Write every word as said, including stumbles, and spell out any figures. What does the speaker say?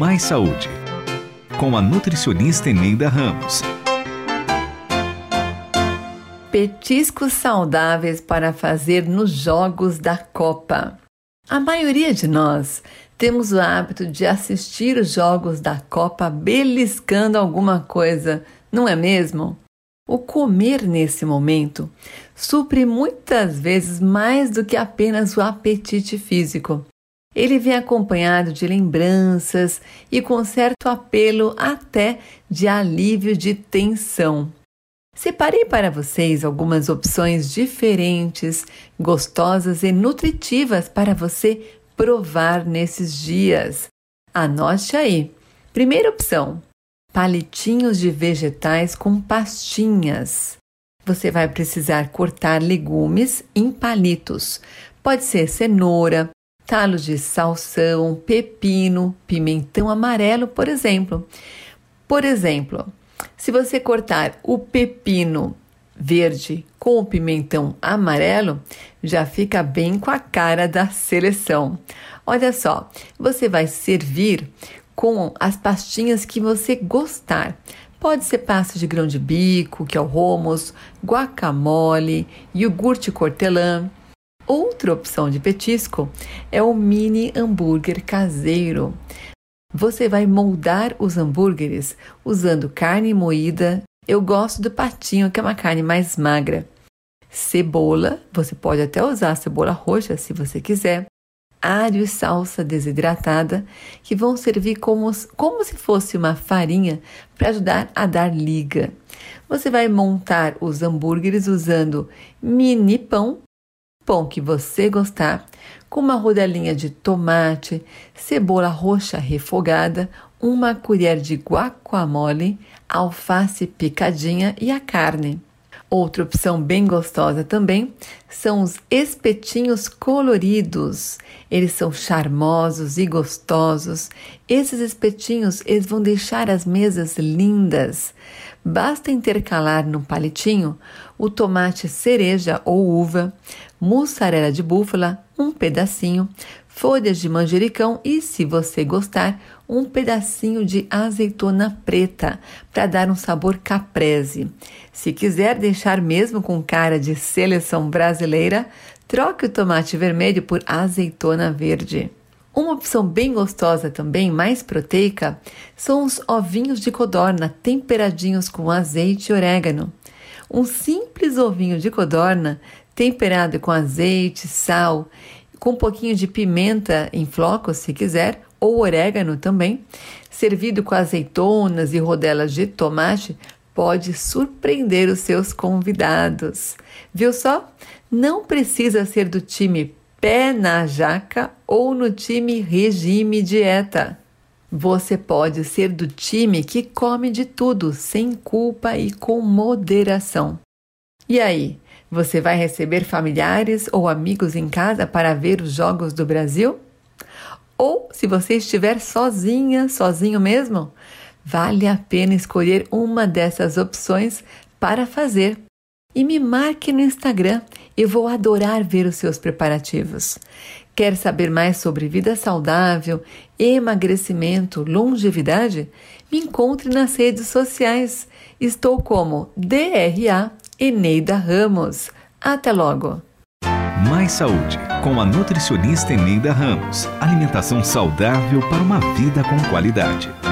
Mais Saúde, com a nutricionista Eneida Ramos. Petiscos saudáveis para fazer nos Jogos da Copa. A maioria de nós temos o hábito de assistir os Jogos da Copa beliscando alguma coisa, não é mesmo? O comer nesse momento supre muitas vezes mais do que apenas o apetite físico. Ele vem acompanhado de lembranças e com certo apelo até de alívio de tensão. Separei para vocês algumas opções diferentes, gostosas e nutritivas para você provar nesses dias. Anote aí. Primeira opção: palitinhos de vegetais com pastinhas. Você vai precisar cortar legumes em palitos. Pode ser cenoura, talos de salsão, pepino, pimentão amarelo, por exemplo. Por exemplo, se você cortar o pepino verde com o pimentão amarelo, já fica bem com a cara da seleção. Olha só, você vai servir com as pastinhas que você gostar. Pode ser pasta de grão de bico, que é o hummus, guacamole, iogurte hortelã. Outra opção de petisco é o mini hambúrguer caseiro. Você vai moldar os hambúrgueres usando carne moída. Eu gosto do patinho, que é uma carne mais magra. Cebola, você pode até usar cebola roxa se você quiser. Alho e salsa desidratada, que vão servir como, como se fosse uma farinha para ajudar a dar liga. Você vai montar os hambúrgueres usando mini pão, pão que você gostar, com uma rodelinha de tomate, cebola roxa refogada, uma colher de guacamole, alface picadinha e a carne. Outra opção bem gostosa também são os espetinhos coloridos. Eles são charmosos e gostosos. Esses espetinhos, eles vão deixar as mesas lindas. Basta intercalar no palitinho o tomate cereja ou uva, mussarela de búfala, um pedacinho, folhas de manjericão e, se você gostar, um pedacinho de azeitona preta para dar um sabor caprese. Se quiser deixar mesmo com cara de seleção brasileira, troque o tomate vermelho por azeitona verde. Uma opção bem gostosa também, mais proteica, são os ovinhos de codorna temperadinhos com azeite e orégano. Um simples ovinho de codorna temperado com azeite, sal, com um pouquinho de pimenta em flocos, se quiser, ou orégano também, servido com azeitonas e rodelas de tomate, pode surpreender os seus convidados. Viu só? Não precisa ser do time pé na jaca ou no time regime dieta. Você pode ser do time que come de tudo, sem culpa e com moderação. E aí, você vai receber familiares ou amigos em casa para ver os Jogos do Brasil? Ou, se você estiver sozinha, sozinho mesmo, vale a pena escolher uma dessas opções para fazer. E me marque no Instagram, eu vou adorar ver os seus preparativos. Quer saber mais sobre vida saudável, emagrecimento, longevidade? Me encontre nas redes sociais. Estou como D R A Eneida Ramos. Até logo! Mais Saúde, com a nutricionista Eneida Ramos. Alimentação saudável para uma vida com qualidade.